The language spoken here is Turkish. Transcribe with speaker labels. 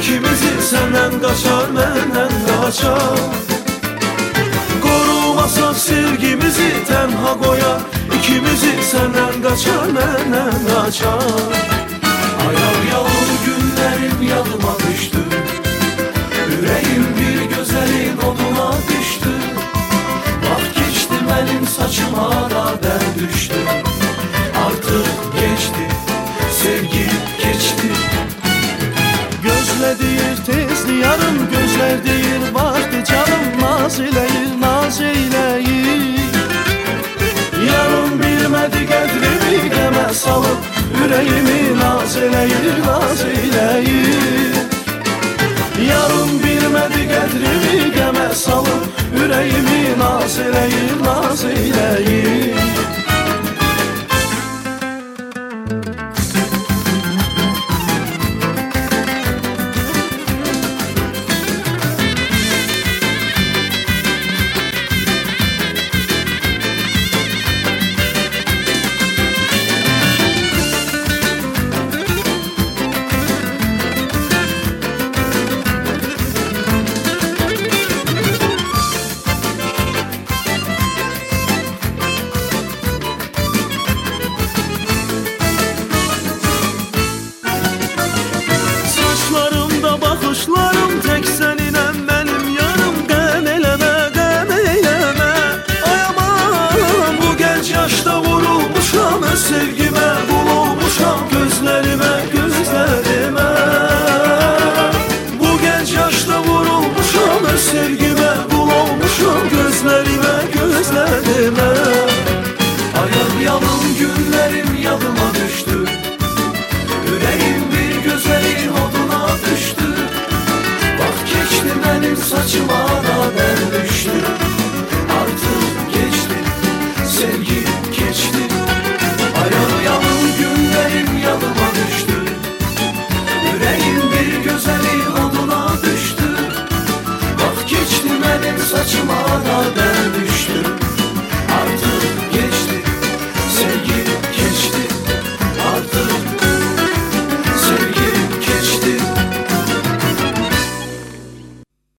Speaker 1: İkimizi senden kaçar, menden kaçar. Korumasa sevgimizi tenha koyar. İkimizi senden kaçar, menden kaçar. Ayar yağın günlerim yadıma düştü. Yüreğim bir güzelin oduna düştü. Bak geçti benim saçıma da der düştü. Artık geçti, sevgi geçti. Gözle deyir tezli yarım, gözler deyir vardı canım. Naz eyleyir, naz eyleyir. Yarım bilmedi qədrimi qəmə salıb, ürəyimi naz eləyir, naz eləyir. Yarım bilmedi qədrimi qəmə salıb, ürəyimi naz eləyir, naz eləyir. Bakışlarım tek seninle benim yarım. Qəm eləmə, qəm eləmə. Ay aman, bu genç yaşta vurulmuşam. Öz sevgime qul olmuşam. Gözlerime, gözlerime. Bu genç yaşta vurulmuşam. Öz sevgime qul olmuşam. Gözlerime, gözlerime. Ayar yalın günlerim yadıma düştü. Yüreğim bir güzelin oduna düştü. Benim saçıma da der düştü. Artık geçti, sevgi geçti. Ayar yalın günlerim yadıma düştü. Yüreğim bir güzelin oduna düştü. Bak geçti benim saçıma da der.